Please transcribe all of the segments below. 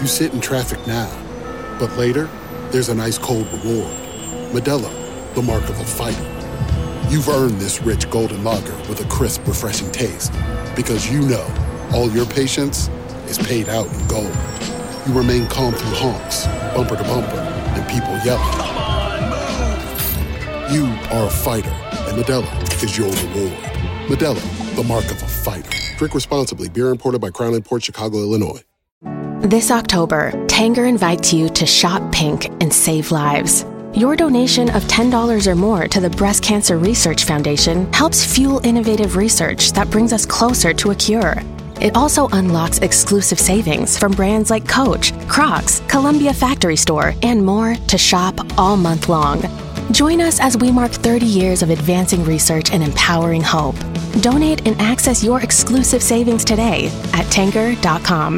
You sit in traffic now, but later, there's an ice cold reward. Modelo, the mark of a fighter. You've earned this rich golden lager with a crisp, refreshing taste. Because you know, all your patience is paid out in gold. You remain calm through honks, bumper to bumper, and people yelling. Come on, move! You are a fighter, and Modelo is your reward. Modelo, the mark of a fighter. Drink responsibly. Beer imported by Crown Imports, Chicago, Illinois. This October, Tanger invites you to shop pink and save lives. Your donation of $10 or more to the Breast Cancer Research Foundation helps fuel innovative research that brings us closer to a cure. It also unlocks exclusive savings from brands like Coach, Crocs, Columbia Factory Store, and more to shop all month long. Join us as we mark 30 years of advancing research and empowering hope. Donate and access your exclusive savings today at Tanger.com.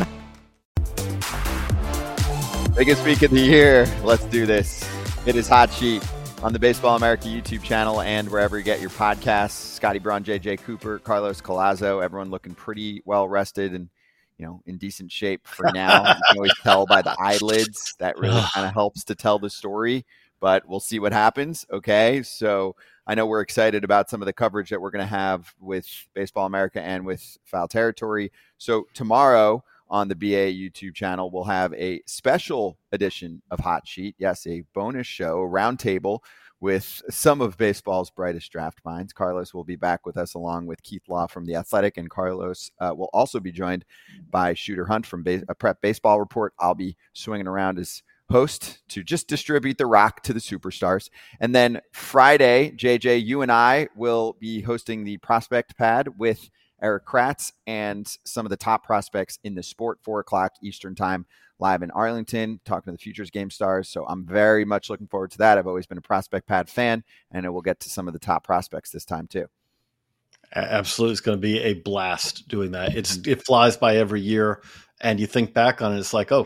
Biggest week of the year. Let's do this. It is Hot Sheet on the Baseball America YouTube channel and wherever you get your podcasts. Scotty Braun, JJ Cooper, Carlos Collazo, everyone looking pretty well rested and, in decent shape for now. You can always tell by the eyelids. That really kind of helps to tell the story, but we'll see what happens. Okay. So I know we're excited about some of the coverage that we're going to have with Baseball America and with Foul Territory. So tomorrow, on the BA YouTube channel, we'll have a special edition of Hot Sheet. Yes, a bonus show, a roundtable with some of baseball's brightest draft minds. Carlos will be back with us along with Keith Law from The Athletic, and Carlos will also be joined by Shooter Hunt from Prep Baseball Report. I'll be swinging around as host to just distribute the rock to the superstars. And then Friday, JJ, you and I will be hosting the Prospect Pad with Eric Kratz and some of the top prospects in the sport, 4:00 Eastern time, live in Arlington, talking to the Futures Game Stars. So I'm very much looking forward to that. I've always been a Prospect Pad fan, and we'll get to some of the top prospects this time too. Absolutely. It's going to be a blast doing that. It flies by every year, and you think back on it, it's like,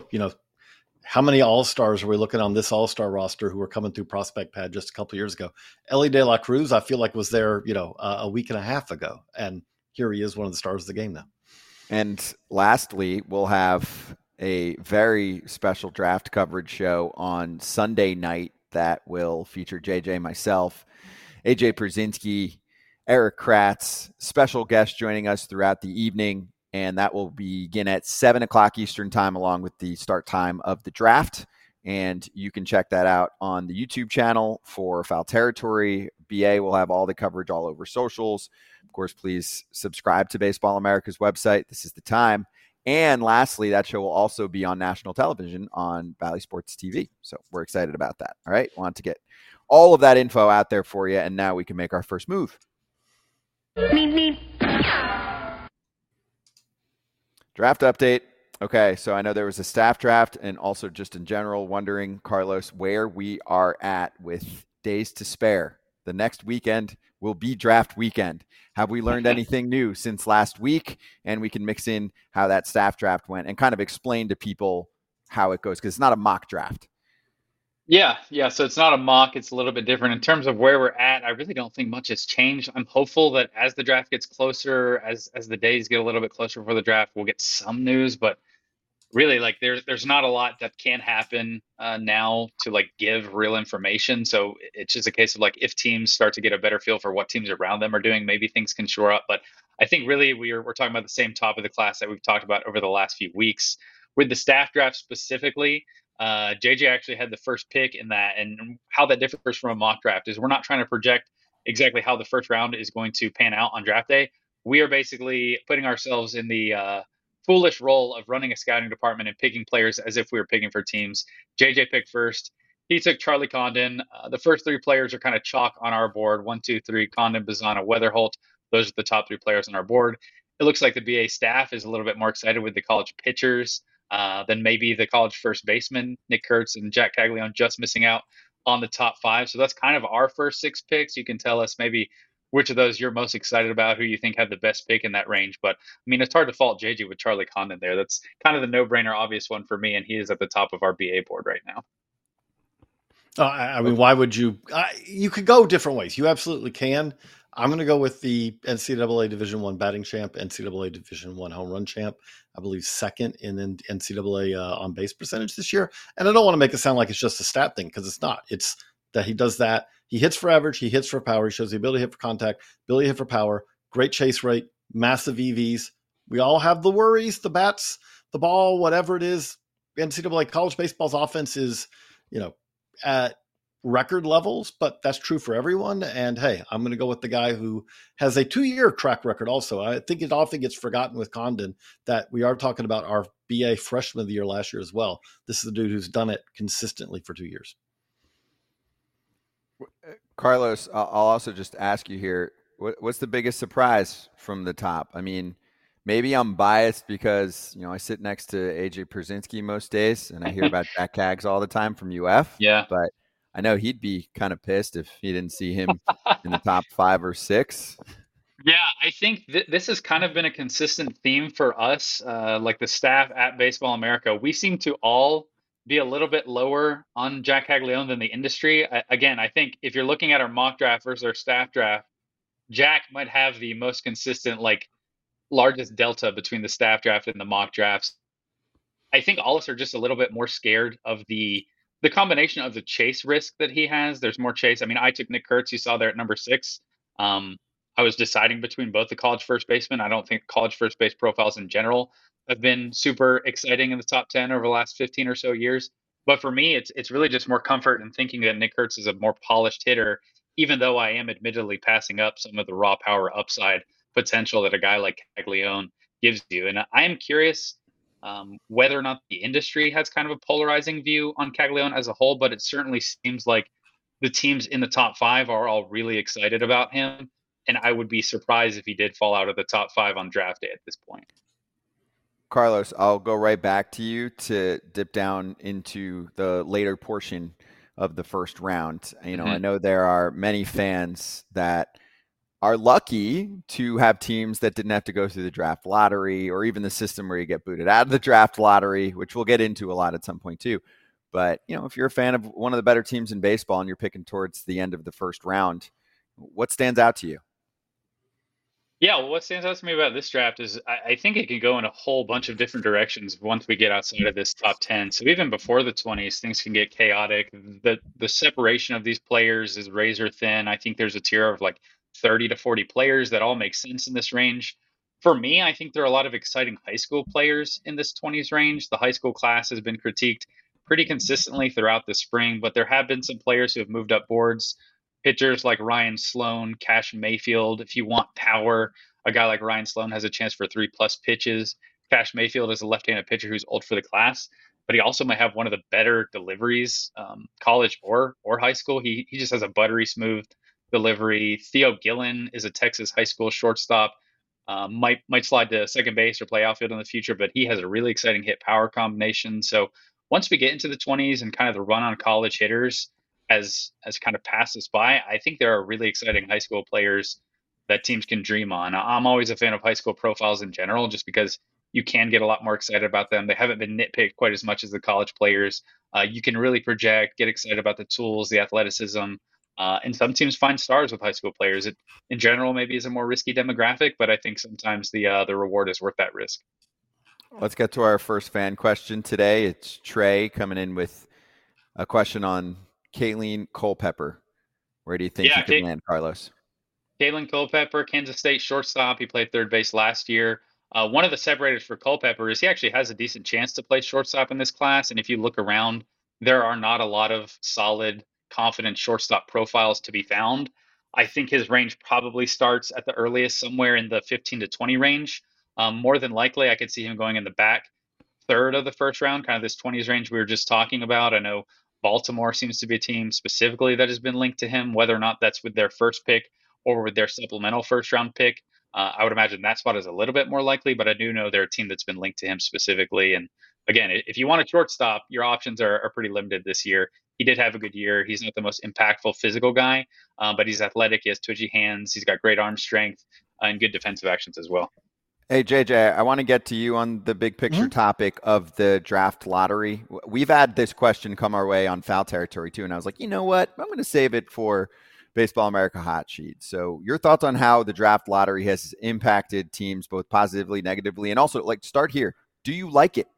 how many All-Stars are we looking on this All-Star roster who were coming through Prospect Pad just a couple of years ago? Ellie De La Cruz, I feel like, was there, a week and a half ago, and here he is, one of the stars of the game now. And lastly, we'll have a very special draft coverage show on Sunday night that will feature JJ, myself, AJ Pierzynski, Eric Kratz, special guests joining us throughout the evening. And that will begin at 7:00 Eastern time, along with the start time of the draft. And you can check that out on the YouTube channel for Foul Territory. BA will have all the coverage all over socials. Of course, please subscribe to Baseball America's website. This is the time. And lastly, that show will also be on national television on Bally Sports TV. So we're excited about that. All right. Want to get all of that info out there for you. And now we can make our first move. Draft update. Okay. So I know there was a staff draft and also just in general wondering, Carlos, where we are at with days to spare. The next weekend will be draft weekend. Have we learned anything new since last week? And we can mix in how that staff draft went and kind of explain to people how it goes, because it's not a mock draft. Yeah. So it's not a mock. It's a little bit different. In terms of where we're at, I really don't think much has changed. I'm hopeful that as the draft gets closer, as the days get a little bit closer for the draft, we'll get some news. But really, there's not a lot that can happen now to give real information. So it's just a case of if teams start to get a better feel for what teams around them are doing, maybe things can shore up. But I think really we're talking about the same top of the class that we've talked about over the last few weeks. With the staff draft specifically, JJ actually had the first pick in that, and how that differs from a mock draft is we're not trying to project exactly how the first round is going to pan out on draft day. We are basically putting ourselves in the foolish role of running a scouting department and picking players as if we were picking for teams. JJ picked first. He took Charlie Condon. The first three players are kind of chalk on our board. 1, 2, 3, Condon, Bazzana, Weatherholt. Those are the top three players on our board. It looks like the BA staff is a little bit more excited with the college pitchers than maybe the college first baseman, Nick Kurtz and Jack Caglione, just missing out on the top 5. So that's kind of our first 6 picks. You can tell us maybe which of those you're most excited about, who you think had the best pick in that range. But it's hard to fault JJ with Charlie Condon there. That's kind of the no-brainer, obvious one for me, and he is at the top of our BA board right now. Why would you? You could go different ways. You absolutely can. I'm going to go with the NCAA Division I batting champ, NCAA Division I home run champ. I believe second in NCAA on base percentage this year. And I don't want to make it sound like it's just a stat thing, because it's not. It's that he does that. He hits for average. He hits for power. He shows the ability to hit for contact, ability to hit for power, great chase rate, massive EVs. We all have the worries, the bats, the ball, whatever it is. NCAA college baseball's offense is, at record levels, but that's true for everyone. And hey, I'm going to go with the guy who has a 2-year track record also. I think it often gets forgotten with Condon that we are talking about our BA freshman of the year last year as well. This is the dude who's done it consistently for 2 years. Carlos, I'll also just ask you here, what's the biggest surprise from the top? I mean, maybe I'm biased because, I sit next to AJ Pierzynski most days and I hear about Jack Kaggs all the time from UF. Yeah. But I know he'd be kind of pissed if he didn't see him in the top 5 or 6. Yeah, I think this has kind of been a consistent theme for us, like the staff at Baseball America. We seem to all be a little bit lower on Jack Caglianone than the industry. Again, I think if you're looking at our mock draft versus our staff draft, Jack might have the most consistent, largest delta between the staff draft and the mock drafts. I think all of us are just a little bit more scared of the combination of the chase risk that he has. There's more chase. I mean, I took Nick Kurtz, you saw there at number 6. I was deciding between both the college first basemen. I don't think college first base profiles in general have been super exciting in the top 10 over the last 15 or so years. But for me, it's really just more comfort in thinking that Nick Kurtz is a more polished hitter, even though I am admittedly passing up some of the raw power upside potential that a guy like Caglianone gives you. And I am curious whether or not the industry has kind of a polarizing view on Caglianone as a whole, but it certainly seems like the teams in the top 5 are all really excited about him. And I would be surprised if he did fall out of the top 5 on draft day at this point. Carlos, I'll go right back to you to dip down into the later portion of the first round. I know there are many fans that are lucky to have teams that didn't have to go through the draft lottery or even the system where you get booted out of the draft lottery, which we'll get into a lot at some point too. But, if you're a fan of one of the better teams in baseball and you're picking towards the end of the first round, what stands out to you? Yeah, well, what stands out to me about this draft is I think it can go in a whole bunch of different directions once we get outside of this top 10. So even before the 20s, things can get chaotic. The separation of these players is razor thin. I think there's a tier of 30 to 40 players that all make sense in this range. For me, I think there are a lot of exciting high school players in this 20s range. The high school class has been critiqued pretty consistently throughout the spring, but there have been some players who have moved up boards. Pitchers like Ryan Sloan, Cash Mayfield. If you want power, a guy like Ryan Sloan has a chance for 3+ pitches. Cash Mayfield is a left-handed pitcher who's old for the class, but he also might have one of the better deliveries, college or high school. He just has a buttery smooth delivery. Theo Gillen is a Texas high school shortstop. Might slide to second base or play outfield in the future, but he has a really exciting hit power combination. So once we get into the 20s and kind of the run on college hitters as kind of passed us by, I think there are really exciting high school players that teams can dream on. I'm always a fan of high school profiles in general, just because you can get a lot more excited about them. They haven't been nitpicked quite as much as the college players. You can really project, get excited about the tools, the athleticism, and some teams find stars with high school players. It, in general, maybe is a more risky demographic, but I think sometimes the reward is worth that risk. Let's get to our first fan question today. It's Trey coming in with a question on Kalen Culpepper. Where do you think he could land, Carlos? Kalen Culpepper, Kansas State shortstop. He played third base last year. One of the separators for Culpepper is he actually has a decent chance to play shortstop in this class. And if you look around, there are not a lot of solid, confident shortstop profiles to be found. I think his range probably starts at the earliest somewhere in the 15 to 20 range. More than likely, I could see him going in the back third of the first round, kind of this 20s range we were just talking about. I know Baltimore seems to be a team specifically that has been linked to him, whether or not that's with their first pick or with their supplemental first round pick. I would imagine that spot is a little bit more likely, but I do know they're a team that's been linked to him specifically. And again, if you want a shortstop, your options are pretty limited this year. He did have a good year. He's not the most impactful physical guy, but he's athletic. He has twitchy hands. He's got great arm strength and good defensive actions as well. Hey, JJ, I want to get to you on the big picture topic of the draft lottery. We've had this question come our way on Foul Territory too, and I was like, you know what? I'm going to save it for Baseball America hot sheet. So your thoughts on how the draft lottery has impacted teams both positively, negatively, and also like start here. Do you like it?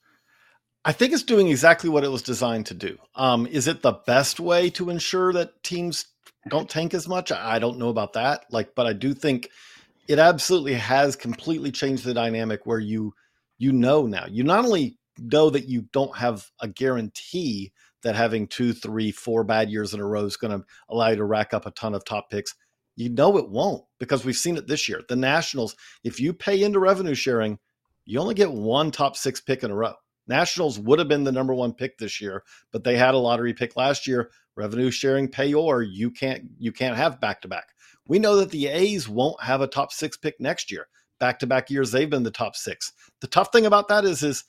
I think it's doing exactly what it was designed to do. Is it the best way to ensure that teams don't tank as much? I don't know about that. But I do think it absolutely has completely changed the dynamic where you know now. You not only know that you don't have a guarantee that having 2, 3, 4 bad years in a row is going to allow you to rack up a ton of top picks. You know it won't, because we've seen it this year. The Nationals, if you pay into revenue sharing, you only get one top 6 pick in a row. Nationals would have been the number 1 pick this year, but they had a lottery pick last year. Revenue sharing payor, you can't have back-to-back. We know that the A's won't have a top 6 pick next year. Back-to-back years, they've been the top 6. The tough thing about that is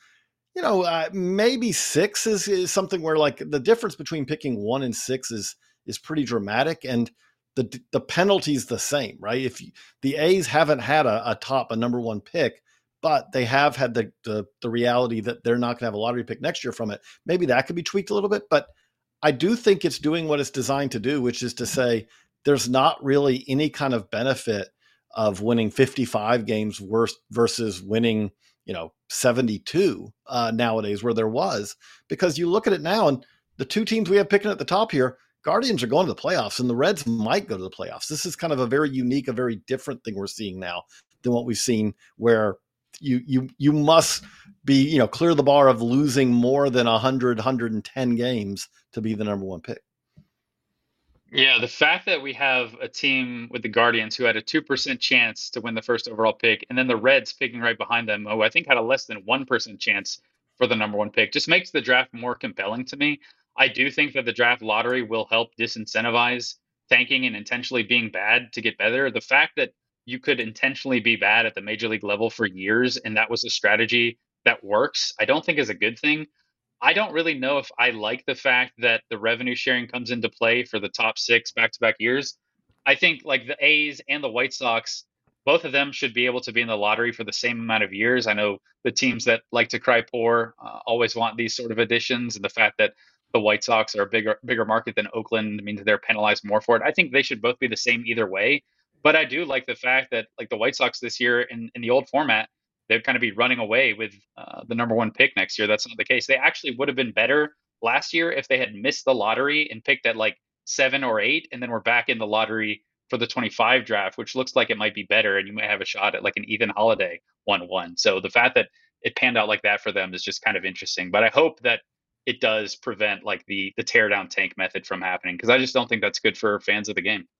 maybe 6 is something where the difference between picking 1 and 6 is pretty dramatic, and the penalty's the same, right? If the A's haven't had a number 1 pick, but they have had the reality that they're not going to have a lottery pick next year from it. Maybe that could be tweaked a little bit, but I do think it's doing what it's designed to do, which is to say there's not really any kind of benefit of winning 55 games versus winning 72 nowadays, where there was, because you look at it now and the 2 teams we have picking at the top here, Guardians are going to the playoffs and the Reds might go to the playoffs. This is kind of a very unique, a very different thing we're seeing now than what we've seen, where you must be, clear the bar of losing more than 100, 110 games to be the number 1 pick. Yeah, the fact that we have a team with the Guardians who had a 2% chance to win the first overall pick, and then the Reds picking right behind them, who I think had a less than 1% chance for the number 1 pick, just makes the draft more compelling to me. I do think that the draft lottery will help disincentivize tanking and intentionally being bad to get better. The fact that you could intentionally be bad at the major league level for years, and that was a strategy that works, I don't think is a good thing. I don't really know if I like the fact that the revenue sharing comes into play for the top 6 back-to-back years. I think the A's and the White Sox, both of them should be able to be in the lottery for the same amount of years. I know the teams that like to cry poor always want these sort of additions, and the fact that the White Sox are a bigger market than Oakland means they're penalized more for it. I think they should both be the same either way. But I do like the fact that the White Sox this year in the old format, they'd kind of be running away with the number 1 pick next year. That's not the case. They actually would have been better last year if they had missed the lottery and picked at 7 or 8, and then we're back in the lottery for the 25 draft, which looks like it might be better, and you might have a shot at an Ethan Holiday 1-1. So the fact that it panned out like that for them is just kind of interesting. But I hope that it does prevent the tear down tank method from happening, because I just don't think that's good for fans of the game.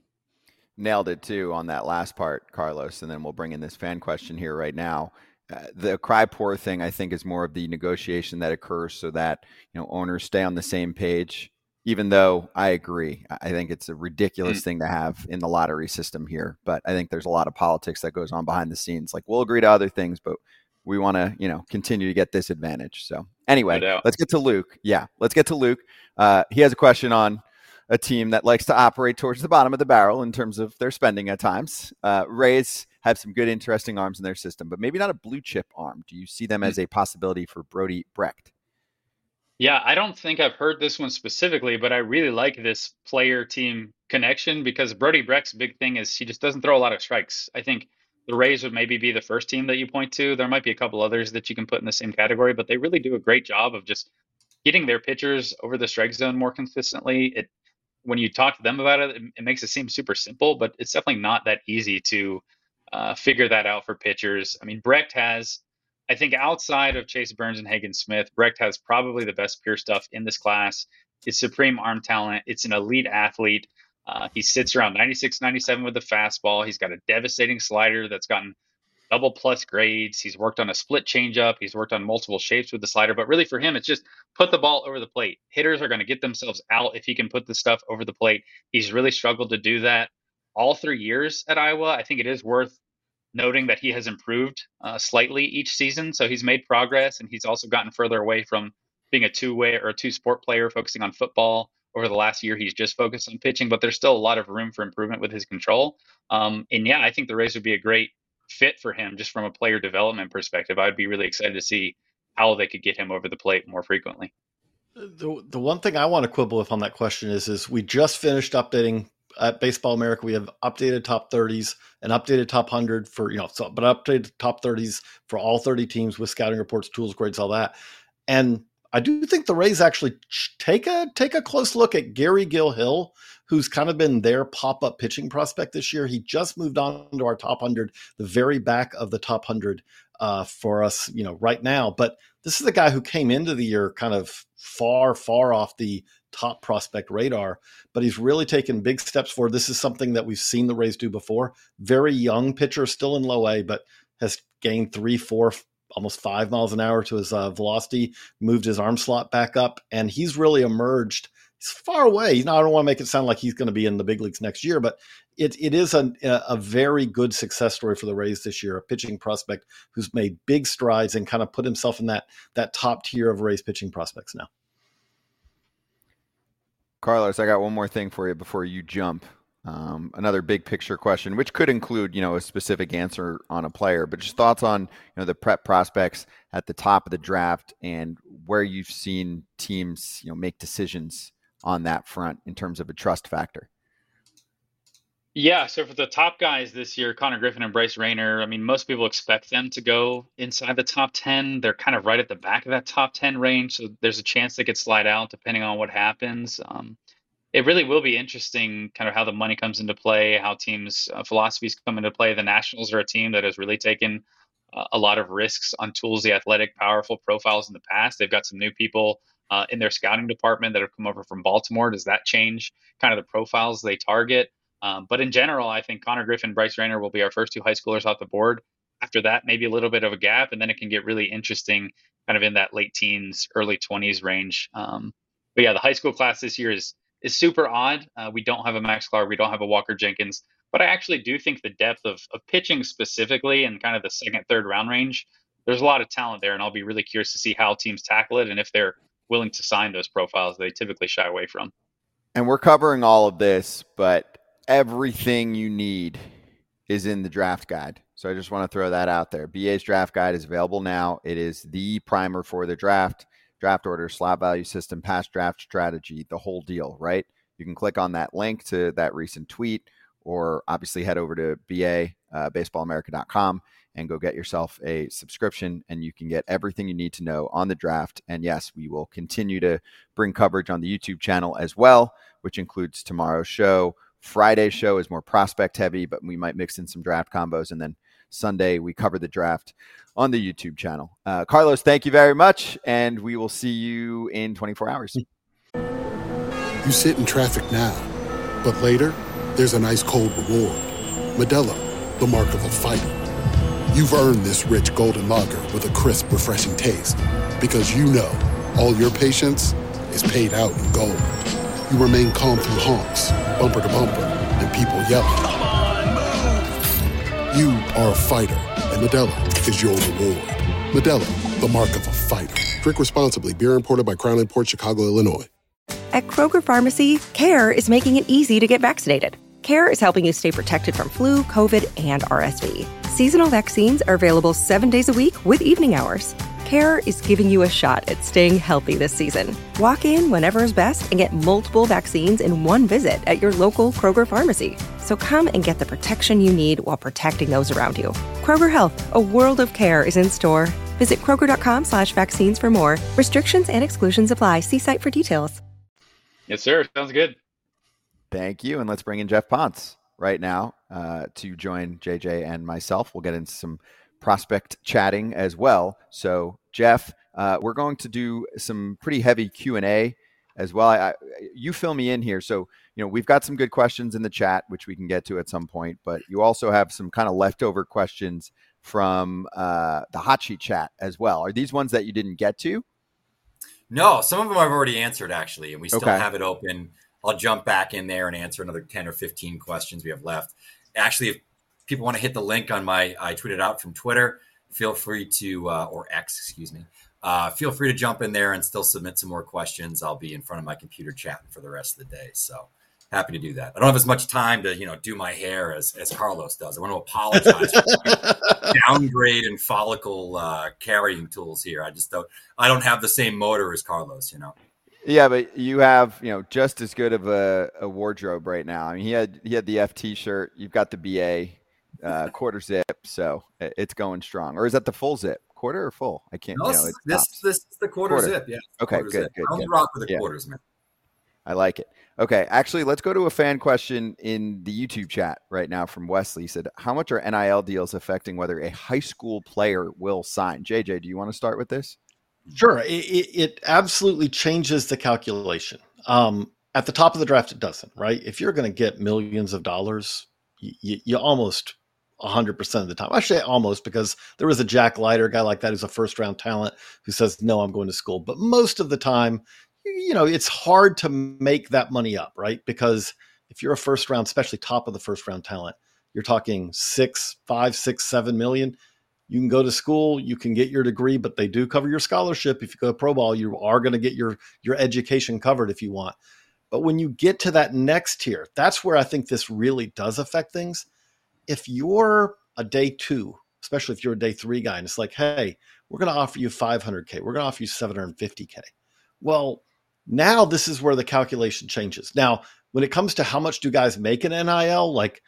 Nailed it too on that last part, Carlos, and then we'll bring in this fan question here right now. The cry poor thing, I think, is more of the negotiation that occurs so that owners stay on the same page. Even though I agree, I think it's a ridiculous thing to have in the lottery system here. But I think there's a lot of politics that goes on behind the scenes. We'll agree to other things, but we want to continue to get this advantage. So anyway, let's get to Luke. Yeah, let's get to Luke. He has a question on a team that likes to operate towards the bottom of the barrel in terms of their spending at times. Rays have some good, interesting arms in their system, but maybe not a blue chip arm. Do you see them as a possibility for Brody Brecht? Yeah, I don't think I've heard this one specifically, but I really like this player team connection, because Brody Brecht's big thing is he just doesn't throw a lot of strikes. I think the Rays would maybe be the first team that you point to. There might be a couple others that you can put in the same category, but they really do a great job of just getting their pitchers over the strike zone more consistently. When you talk to them about it, it makes it seem super simple, but it's definitely not that easy to figure that out for pitchers. I mean, Brecht has, I think, outside of Chase Burns and Hagen Smith, Brecht has probably the best pure stuff in this class. It's supreme arm talent. It's an elite athlete. He sits around 96, 97 with the fastball. He's got a devastating slider that's gotten double plus grades. He's worked on a split changeup. He's worked on multiple shapes with the slider. But really for him, it's just put the ball over the plate. Hitters are going to get themselves out if he can put the stuff over the plate. He's really struggled to do that all 3 years at Iowa. I think it is worth noting that he has improved slightly each season. So he's made progress, and he's also gotten further away from being a two-way or a two-sport player focusing on football. Over the last year, he's just focused on pitching, but there's still a lot of room for improvement with his control. And yeah, I think the Rays would be a great fit for him just from a player development perspective. I'd be really excited to see how they could get him over the plate more frequently. The one thing I want to quibble with on that question is we just finished updating at Baseball America. We have updated top 30s and updated top 100 for, but updated top 30s for all 30 teams with scouting reports, tools, grades, all that. And I do think the Rays actually take a close look at Gary Gil-Hill, who's kind of been their pop-up pitching prospect this year. He just moved on to our top 100, the very back of the top 100 for us, right now. But this is a guy who came into the year kind of far off the top prospect radar, but he's really taken big steps forward. This is something that we've seen the Rays do before. Very young pitcher, still in low A, but has gained 3, 4, almost 5 miles an hour to his velocity, moved his arm slot back up, and he's really emerged. He's far away. I don't want to make it sound like he's going to be in the big leagues next year, but it is a very good success story for the Rays this year, a pitching prospect who's made big strides and kind of put himself in that top tier of Rays pitching prospects now. Carlos, I got one more thing for you before you jump. Another big picture question, which could include, a specific answer on a player, but just thoughts on, the prep prospects at the top of the draft and where you've seen teams, make decisions on that front in terms of a trust factor. Yeah, so for the top guys this year, Connor Griffin and Bryce Rayner, most people expect them to go inside the top 10. They're kind of right at the back of that top 10 range, so there's a chance they could slide out depending on what happens. It really will be interesting kind of how the money comes into play, how teams' philosophies come into play. The Nationals are a team that has really taken a lot of risks on tools, the athletic, powerful profiles in the past. They've got some new people in their scouting department that have come over from Baltimore. Does that change kind of the profiles they target? But in general, I think Connor Griffin, Bryce Rayner will be our first 2 high schoolers off the board. After that, maybe a little bit of a gap, and then it can get really interesting kind of in that late teens, early 20s range. But yeah, the high school class this year is super odd. We don't have a Max Clark. We don't have a Walker Jenkins. But I actually do think the depth of pitching specifically in kind of the second, third round range, there's a lot of talent there. And I'll be really curious to see how teams tackle it and if they're willing to sign those profiles they typically shy away from. And we're covering all of this, but everything you need is in the draft guide. So I just want to throw that out there. BA's draft guide is available now. It is the primer for the draft order, slot value system, past draft strategy, the whole deal, right? You can click on that link to that recent tweet, or obviously head over to baseballamerica.com and go get yourself a subscription, and you can get everything you need to know on the draft. And yes, we will continue to bring coverage on the YouTube channel as well, which includes tomorrow's show. Friday's show is more prospect heavy, but we might mix in some draft combos. And then Sunday, we cover the draft on the YouTube channel. Carlos, thank you very much, and we will see you in 24 hours. You sit in traffic now, but later, there's an ice cold reward. Modelo, the mark of a fighter. You've earned this rich golden lager with a crisp, refreshing taste. Because all your patience is paid out in gold. You remain calm through honks, bumper to bumper, and people yelling. Come on, move. You are a fighter, and Modelo is your reward. Modelo, the mark of a fighter. Drink responsibly. Beer imported by Crown Imports, Chicago, Illinois. At Kroger Pharmacy, CARE is making it easy to get vaccinated. CARE is helping you stay protected from flu, COVID, and RSV. Seasonal vaccines are available 7 days a week with evening hours. CARE is giving you a shot at staying healthy this season. Walk in whenever is best and get multiple vaccines in one visit at your local Kroger pharmacy. So come and get the protection you need while protecting those around you. Kroger Health, a world of care is in store. Visit Kroger.com/vaccines for more. Restrictions and exclusions apply. See site for details. Yes, sir. Sounds good. Thank you. And let's bring in Jeff Ponce right now to join JJ and myself. We'll get into some prospect chatting as well. So Jeff, we're going to do some pretty heavy Q&A as well. You fill me in here. So, we've got some good questions in the chat, which we can get to at some point, but you also have some kind of leftover questions from the hot sheet chat as well. Are these ones that you didn't get to? No, some of them I've already answered actually, and we still have it open. I'll jump back in there and answer another 10 or 15 questions we have left. Actually, if people want to hit the link on I tweeted out from Twitter, feel free to, or X, excuse me. Feel free to jump in there and still submit some more questions. I'll be in front of my computer chatting for the rest of the day. So happy to do that. I don't have as much time to, do my hair as Carlos does. I want to apologize for my downgrade and follicle carrying tools here. I don't have the same motor as Carlos, Yeah, but you have, just as good of a wardrobe right now. I mean, he had the FT shirt. You've got the BA quarter zip, so it's going strong. Or is that the full zip? Quarter or full? I can't. No, this is the quarter zip. Yeah. Okay, good. Zip. I only rock with the quarters, man. I like it. Okay, actually, let's go to a fan question in the YouTube chat right now from Wesley. He said, how much are NIL deals affecting whether a high school player will sign? JJ, do you want to start with this? Sure. It absolutely changes the calculation. At the top of the draft, it doesn't, right? If you're going to get millions of dollars, you almost 100% of the time. Actually, almost, because there is a Jack Leiter, a guy like that who's a first-round talent who says, no, I'm going to school. But most of the time, it's hard to make that money up, right? Because if you're a first-round, especially top of the first-round talent, you're talking 5, 6, 7 million. You can go to school, you can get your degree, but they do cover your scholarship. If you go to pro ball, you are going to get your education covered if you want. But when you get to that next tier, that's where I think this really does affect things. If you're a day 2, especially if you're a day 3 guy, and it's like, hey, we're going to offer you $500K, we're going to offer you $750K. Well, now this is where the calculation changes. Now, when it comes to how much do guys make in NIL, like,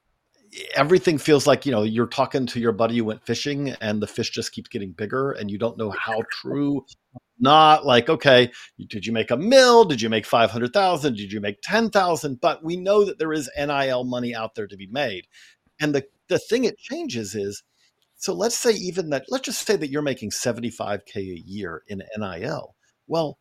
everything feels like, you're talking to your buddy who went fishing and the fish just keeps getting bigger and you don't know how true, not like, okay, did you make $1 million? Did you make 500,000? Did you make 10,000? But we know that there is NIL money out there to be made. And the thing it changes is, so let's just say that you're making 75K a year in NIL. Well,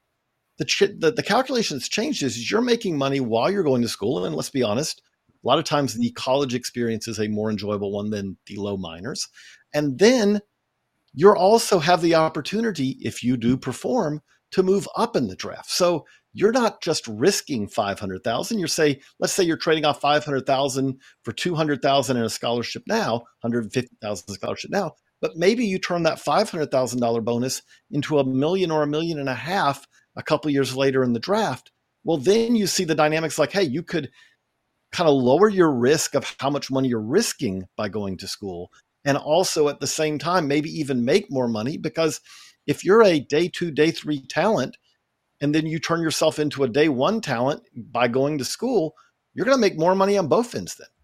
the calculations changed is you're making money while you're going to school. And let's be honest, a lot of times the college experience is a more enjoyable one than the low minors. And then you also have the opportunity, if you do perform, to move up in the draft. So you're not just risking 500,000. Let's say you're trading off 500,000 for 200,000 in a scholarship now, 150,000 scholarship now, but maybe you turn that $500,000 bonus into $1 million or $1.5 million a couple years later in the draft. Well, then you see the dynamics like, hey, you could kind of lower your risk of how much money you're risking by going to school. And also at the same time, maybe even make more money, because if you're a day 2, day 3 talent, and then you turn yourself into a day 1 talent by going to school, you're going to make more money on both ends then.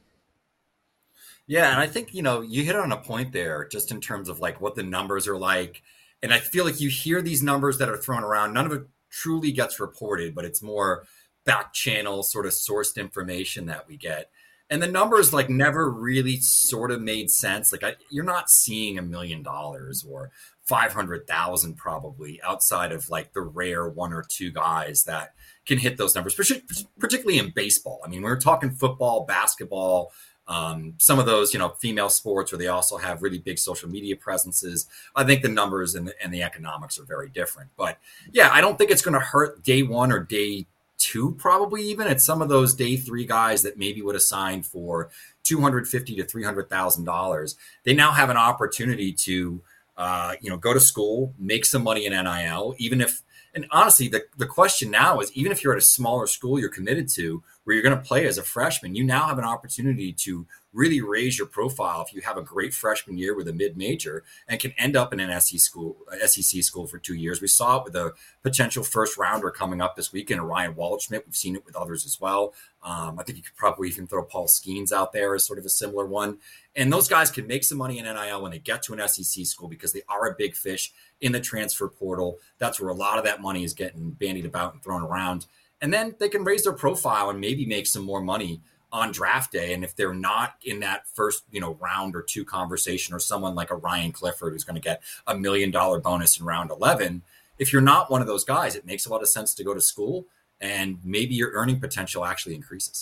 Yeah. And I think, you hit on a point there just in terms of like what the numbers are like. And I feel like you hear these numbers that are thrown around. None of it truly gets reported, but it's more back channel sort of sourced information that we get. And the numbers like never really sort of made sense. Like you're not seeing $1 million or 500,000 probably outside of like the rare 1 or 2 guys that can hit those numbers, particularly in baseball. I mean, we're talking football, basketball, some of those, female sports where they also have really big social media presences. I think the numbers and the economics are very different. But yeah, I don't think it's going to hurt day 1 or day 2, probably even at some of those day 3 guys that maybe would have signed for $250,000 to $300,000. They now have an opportunity to, go to school, make some money in NIL, and honestly, the question now is, even if you're at a smaller school you're committed to, where you're going to play as a freshman, you now have an opportunity to really raise your profile if you have a great freshman year with a mid-major and can end up in an SEC school for 2 years. We saw it with a potential first rounder coming up this weekend, Ryan Waldschmidt. We've seen it with others as well. I think you could probably even throw Paul Skeens out there as sort of a similar one. And those guys can make some money in NIL when they get to an SEC school because they are a big fish in the transfer portal. That's where a lot of that money is getting bandied about and thrown around. And then they can raise their profile and maybe make some more money on draft day. And if they're not in that first, round or 2 conversation, or someone like a Ryan Clifford who's going to get $1 million bonus in round 11, if you're not one of those guys, it makes a lot of sense to go to school, and maybe your earning potential actually increases.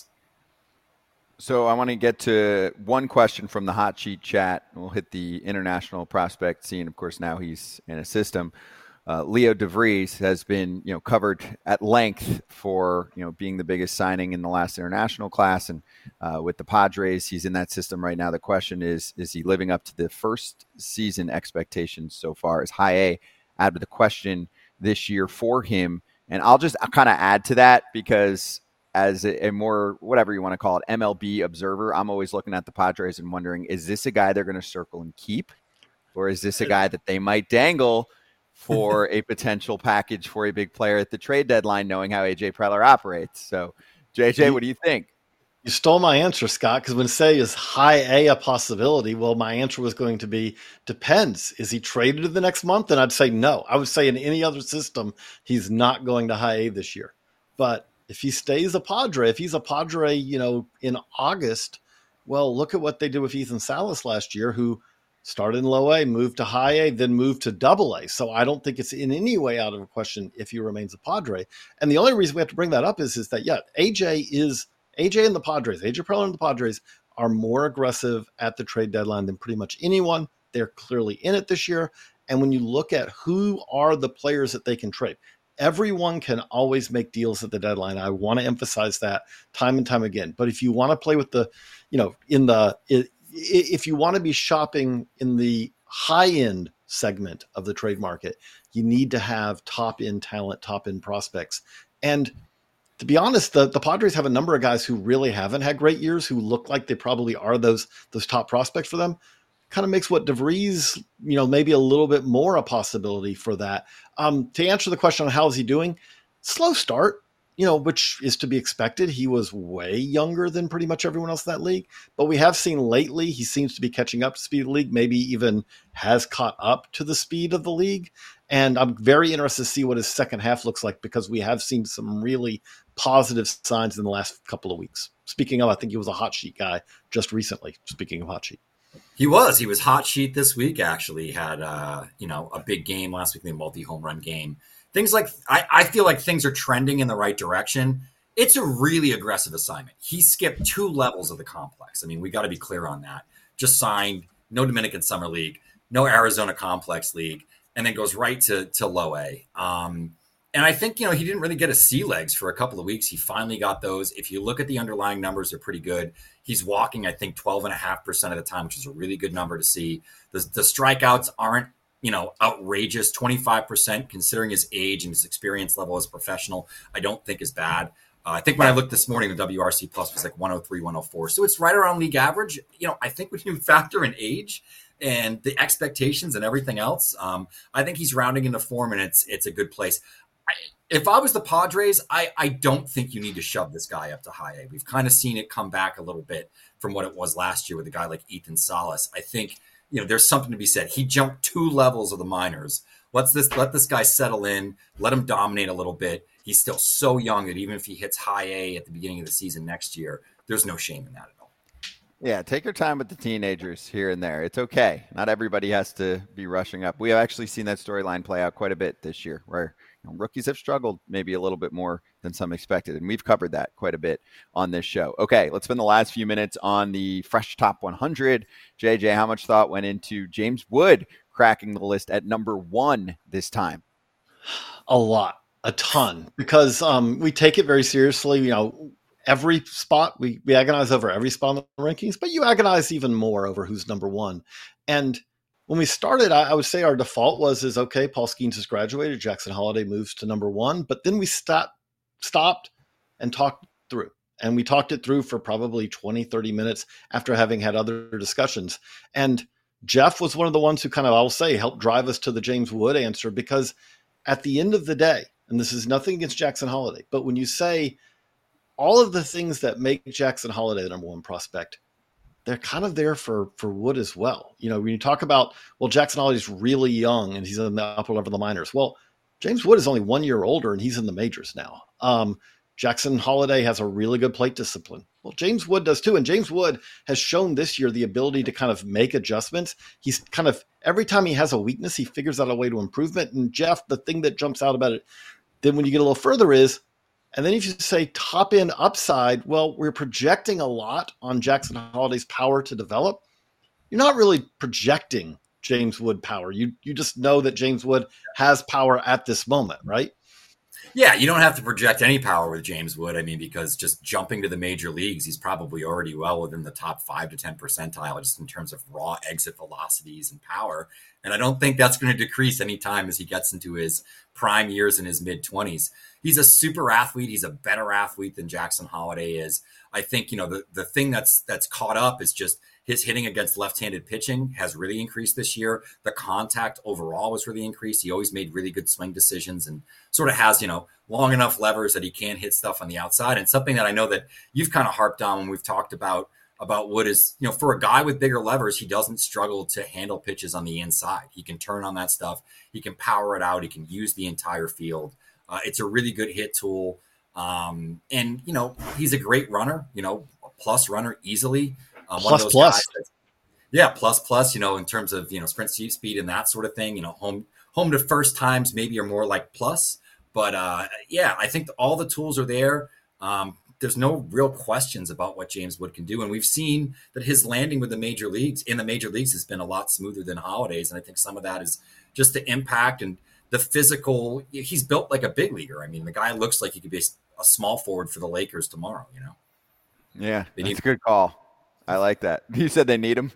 So I want to get to one question from the hot sheet chat. We'll hit the international prospect scene. Of course, now he's in a system. Leo DeVries has been, covered at length for, being the biggest signing in the last international class. And with the Padres, he's in that system right now. The question is he living up to the first season expectations so far? Is high A out of the question this year for him? And I'll kind of add to that, because as a more, whatever you want to call it, MLB observer, I'm always looking at the Padres and wondering, is this a guy they're going to circle and keep? Or is this a guy that they might dangle for a potential package for a big player at the trade deadline, knowing how AJ Preller operates. So, JJ, what do you think? You stole my answer, Scott, because when say is high A a possibility, well, my answer was going to be depends. Is he traded in the next month? And I'd say no. I would say in any other system, he's not going to high A this year. But if he stays a Padre, if he's a Padre, in August, well, look at what they did with Ethan Salas last year, who started in low A, moved to high A, then moved to double A. So I don't think it's in any way out of a question if he remains a Padre. And the only reason we have to bring that up is that, AJ and the Padres, AJ Preller and the Padres are more aggressive at the trade deadline than pretty much anyone. They're clearly in it this year. And when you look at who are the players that they can trade, everyone can always make deals at the deadline. I want to emphasize that time and time again. But if you want to play with if you want to be shopping in the high end segment of the trade market, you need to have top end talent, top end prospects. And to be honest, the Padres have a number of guys who really haven't had great years, who look like they probably are those top prospects for them. Kind of makes what DeVries, maybe a little bit more a possibility for that. To answer the question on how is he doing, slow start, which is to be expected. He was way younger than pretty much everyone else in that league. But we have seen lately he seems to be catching up to speed of the league, maybe even has caught up to the speed of the league. And I'm very interested to see what his second half looks like, because we have seen some really positive signs in the last couple of weeks. Speaking of, I think he was a hot sheet guy just recently. Speaking of hot sheet. He was hot sheet this week. Actually, he had a big game last week, the multi-home run game. Things like I feel like things are trending in the right direction. It's a really aggressive assignment. He skipped 2 levels of the complex. I mean, we got to be clear on that. Just signed, no Dominican Summer League, no Arizona Complex League, and then goes right to low A. And I think, he didn't really get his sea legs for a couple of weeks. He finally got those. If you look at the underlying numbers, they're pretty good. He's walking, I think, 12.5% of the time, which is a really good number to see. The strikeouts aren't, outrageous. 25%, considering his age and his experience level as a professional, I don't think is bad. I think when I looked this morning, the WRC plus was like 103, 104. So it's right around league average. I think when you factor in age and the expectations and everything else, I think he's rounding into form, and it's a good place. If I was the Padres, I don't think you need to shove this guy up to high A. We've kind of seen it come back a little bit from what it was last year with a guy like Ethan Salas. I think, there's something to be said. He jumped 2 levels of the minors. Let this guy settle in, let him dominate a little bit. He's still so young that even if he hits high A at the beginning of the season next year, there's no shame in that at all. Yeah, take your time with the teenagers here and there. It's okay. Not everybody has to be rushing up. We have actually seen that storyline play out quite a bit this year, where rookies have struggled maybe a little bit more than some expected. And we've covered that quite a bit on this show. Okay, let's spend the last few minutes on the fresh top 100. JJ, how much thought went into James Wood cracking the list at number 1 this time? A lot, a ton, because we take it very seriously. Every spot, we agonize over every spot in the rankings, but you agonize even more over who's number 1. And when we started, I would say our default was okay, Paul Skeens has graduated, Jackson Holliday moves to number 1, but then we stopped and talked through. And we talked it through for probably 20, 30 minutes after having had other discussions. And Jeff was one of the ones who kind of, I'll say, helped drive us to the James Wood answer, because at the end of the day, and this is nothing against Jackson Holliday, but when you say all of the things that make Jackson Holliday the number 1 prospect, they're kind of there for Wood as well. When you talk about, well, Jackson Holliday's really young and he's in the upper level of the minors. Well, James Wood is only 1 year older and he's in the majors now. Jackson Holliday has a really good plate discipline. Well, James Wood does too. And James Wood has shown this year the ability to kind of make adjustments. He's kind of, every time he has a weakness, he figures out a way to improvement. And Jeff, the thing that jumps out about it, then when you get a little further is, and then if you say top end upside, well, we're projecting a lot on Jackson Holliday's power to develop. You're not really projecting James Wood power. You just know that James Wood has power at this moment, right? Yeah, you don't have to project any power with James Wood. I mean, because just jumping to the major leagues, he's probably already well within the top 5 to 10 percentile just in terms of raw exit velocities and power. And I don't think that's going to decrease any time as he gets into his prime years in his mid-20s. He's a super athlete. He's a better athlete than Jackson Holliday is. I think, the thing that's caught up is just His hitting against left-handed pitching has really increased this year. The contact overall was really increased. He always made really good swing decisions and sort of has, long enough levers that he can hit stuff on the outside. And something that I know that you've kind of harped on when we've talked about Wood is, for a guy with bigger levers, he doesn't struggle to handle pitches on the inside. He can turn on that stuff. He can power it out. He can use the entire field. It's a really good hit tool. And, he's a great runner, a plus runner easily. One of those guys plus, in terms of, sprint speed and that sort of thing, home to first times maybe are more like plus. But, I think all the tools are there. There's no real questions about what James Wood can do. And we've seen that his landing with in the major leagues has been a lot smoother than Holiday's. And I think some of that is just the impact and the physical. He's built like a big leaguer. I mean, the guy looks like he could be a small forward for the Lakers tomorrow, Yeah, that's a good call. I like that. You said they need him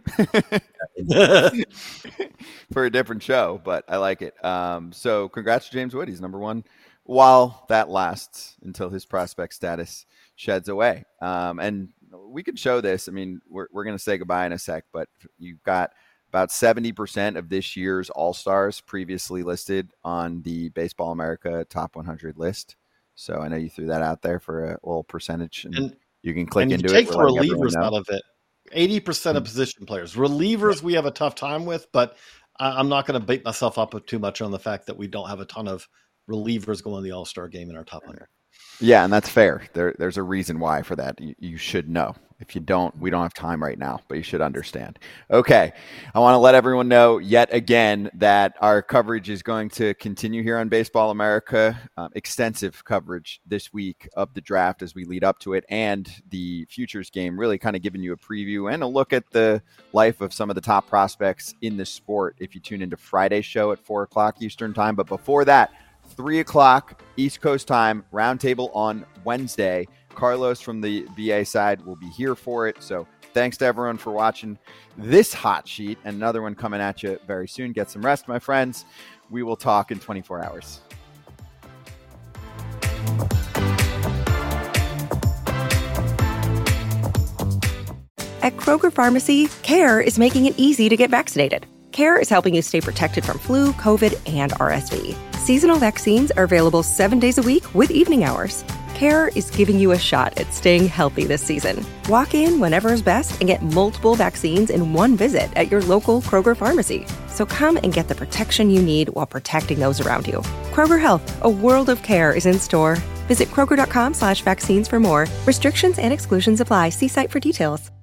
for a different show, but I like it. So congrats to James Wood. He's number one while that lasts until his prospect status sheds away. And we could show this. I mean, we're going to say goodbye in a sec, but you've got about 70% of this year's All-Stars previously listed on the Baseball America Top 100 list. So I know you threw that out there for a little percentage, and you can click into it. Take the relievers out of it. 80% of position players. Relievers we have a tough time with, but I'm not going to beat myself up too much on the fact that we don't have a ton of relievers going to the All-Star game in our top 100. Yeah, and that's fair. There's a reason why for that. You should know. If you don't, we don't have time right now, but you should understand. Okay, I want to let everyone know yet again that our coverage is going to continue here on Baseball America. Extensive coverage this week of the draft as we lead up to it, and the futures game, really kind of giving you a preview and a look at the life of some of the top prospects in the sport if you tune into Friday's show at 4 o'clock Eastern time. But before that, 3 o'clock East Coast time, roundtable on Wednesday. Carlos from the VA side will be here for it. So thanks to everyone for watching this hot sheet, and another one coming at you very soon. Get some rest, my friends. We will talk in 24 hours. At Kroger Pharmacy, CARE is making it easy to get vaccinated. CARE is helping you stay protected from flu, COVID, and RSV. Seasonal vaccines are available 7 days a week with evening hours. CARE is giving you a shot at staying healthy this season. Walk in whenever is best and get multiple vaccines in one visit at your local Kroger Pharmacy. So come and get the protection you need while protecting those around you. Kroger Health, a world of care is in store. Visit Kroger.com/vaccines for more. Restrictions and exclusions apply. See site for details.